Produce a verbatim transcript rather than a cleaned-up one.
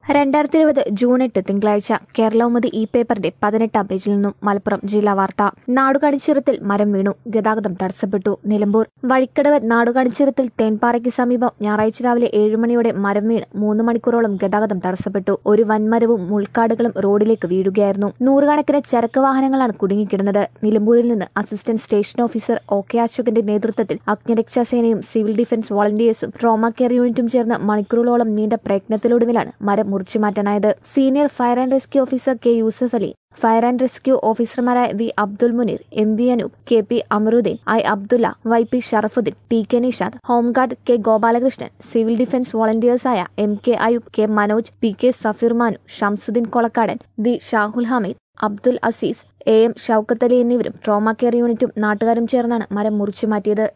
രണ്ടായിരത്തി ഇരുപത് ജൂൺ എട്ട് തിങ്കളാഴ്ച കേരളൗമുദി ഇ പേപ്പറിന്റെ പതിനെട്ടാം പേജിൽ നിന്നും മലപ്പുറം ജില്ലാ വാർത്ത. നാടുകാണിച്ചുരത്തിൽ മരം വീണു, ഗതാഗതം തടസ്സപ്പെട്ടു. നിലമ്പൂർ വഴിക്കടവ് നാടുകാണിച്ചുരത്തിൽ തേൻപാറയ്ക്ക് സമീപം ഞായറാഴ്ച രാവിലെ ഏഴ് മണിയോടെ മരം വീണ് മൂന്ന് മണിക്കൂറോളം ഗതാഗതം തടസ്സപ്പെട്ടു. ഒരു വൻമരവും മുൾക്കാടുകളും റോഡിലേക്ക് വീഴുകയായിരുന്നു. നൂറുകണക്കിന് ചരക്ക് വാഹനങ്ങളാണ് കുടുങ്ങിക്കിടന്നത്. നിലമ്പൂരിൽ നിന്ന് assistant station officer O K അശോകന്റെ നേതൃത്വത്തിൽ അഗ്നിരക്ഷാസേനയും സിവിൽ ഡിഫൻസ് വോളണ്ടിയേഴ്സും ട്രോമ കെയർ യൂണിറ്റും ചേർന്ന് മണിക്കൂറുകളോളം നീണ്ട പ്രയത്നത്തിലൊടുവിലാണ് മരം മുറിച്ചു മാറ്റാനായത്. Senior fire and rescue officer K Yusuf Ali, fire and rescue ഓഫീസർമാരായ V Abdul Muneer, M V Anoop, K P Amaruddeen, I Abdulla, Y P Sharafuddeen, T K Nishad, home guard K Gopalakrishnan, civil defence വോളണ്ടിയേഴ്സായ M K Ayoob, K Manoj, P K Safeer Manu, Shamsuddin Kolakkadan, V Shahul Hameed, Abdul Azeez, A M Shoukath Ali എന്നിവരും trauma care യൂണിറ്റും നാട്ടുകാരും ചേർന്നാണ് മരം മുറിച്ചു മാറ്റിയത്.